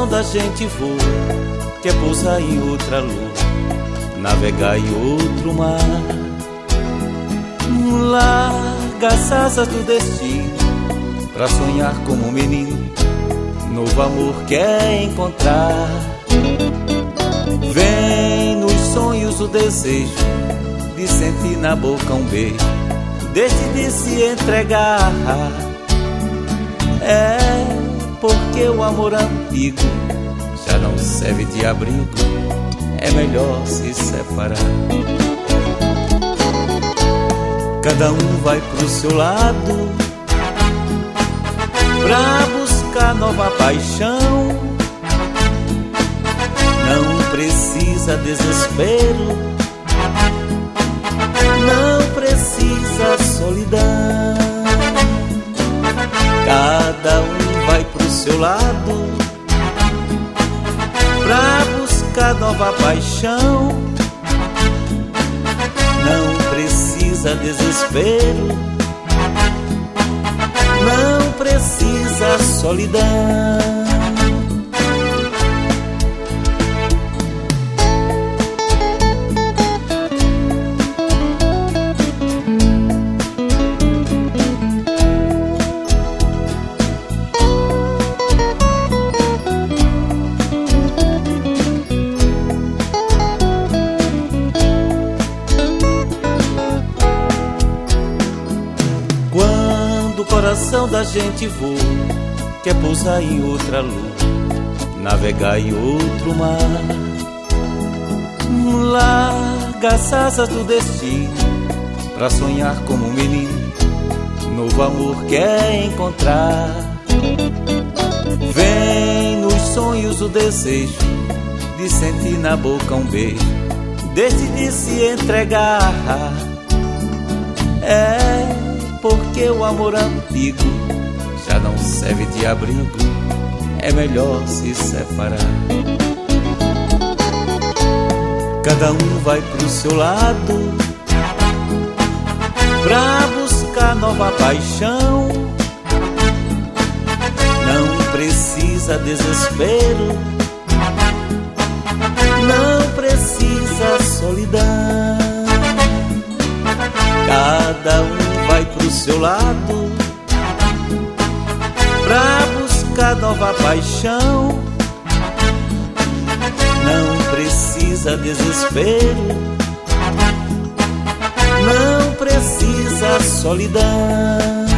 da gente voa, quer pousar em outra lua, navegar em outro mar. Larga as asas do destino pra sonhar como um menino, novo amor quer encontrar. Vem nos sonhos o desejo de sentir na boca um beijo, deixe de se entregar. É porque o amor antigo já não serve de abrigo, é melhor se separar. Cada um vai pro seu lado pra buscar nova paixão. Não precisa desespero, não precisa solidão. Cada um vai pro seu lado pra buscar nova paixão. Não precisa desespero, não precisa solidão. Quando o coração da gente voa, quer pousar em outra lua, navegar em outro mar. Larga as asas do destino pra sonhar como um menino, novo amor quer encontrar. Vem nos sonhos o desejo de sentir na boca um beijo, deixe de se entregar. É porque o amor antigo já não serve de abrigo, é melhor se separar. Cada um vai pro seu lado pra buscar nova paixão. Não precisa desespero, não precisa solidão. Cada um vai pro seu lado pra buscar nova paixão. Não precisa desespero, não precisa solidão.